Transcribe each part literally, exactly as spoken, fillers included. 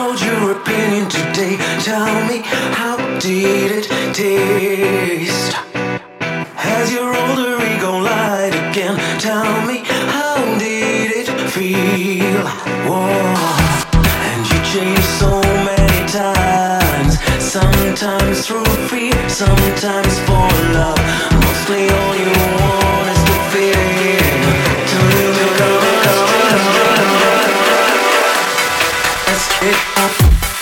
download your opinion today. Tell me, how did it taste? Has your older ego lied again? Tell me, how did it feel? Whoa. And you changed so many times. Sometimes through fear, sometimes for love. Mostly all you want is to fit in. Till you become a stranger. Let's get up.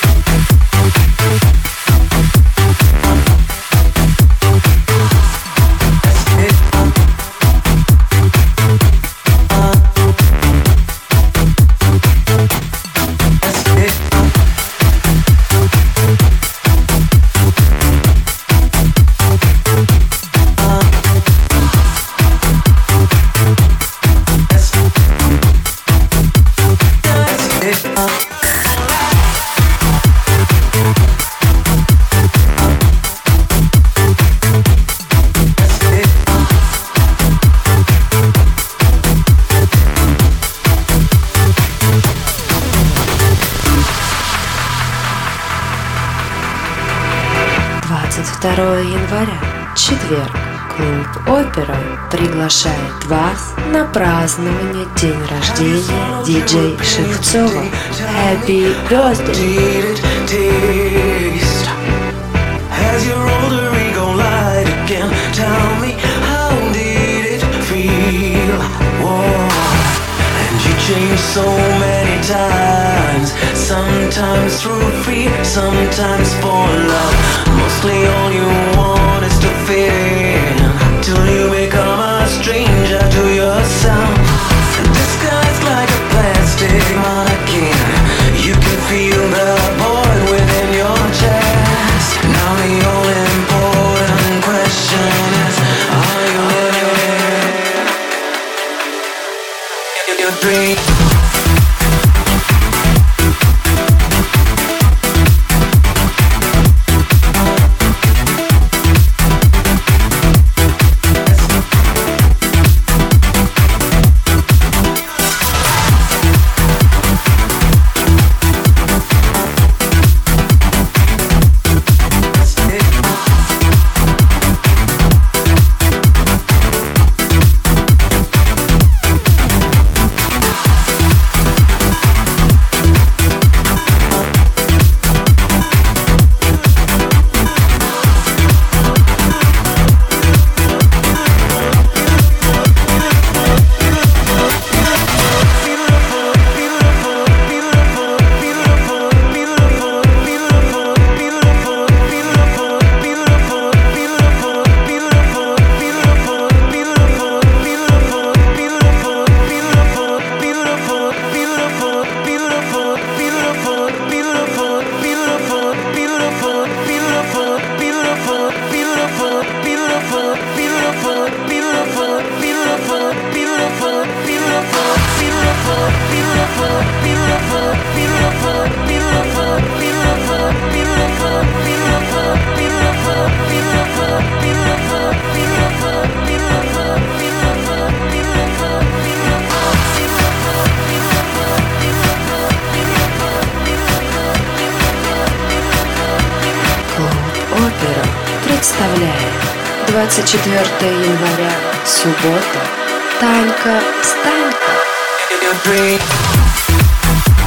второго января, четверг, клуб «Опера» приглашает вас на празднование день рождения диджей Шевцова. Happy birthday! Has your older ego lied again? Tell me, how did it feel? Whoa. And you changed so many times. Sometimes through fear, sometimes for love. Mostly all you want is to fit in. Till you become a stranger to yourself. And this guy's like a plastic mannequin. You can feel the void within your chest. Now the only important question is, are you living in your dream? Представляет двадцать четвёртого января, суббота, Танька Станька.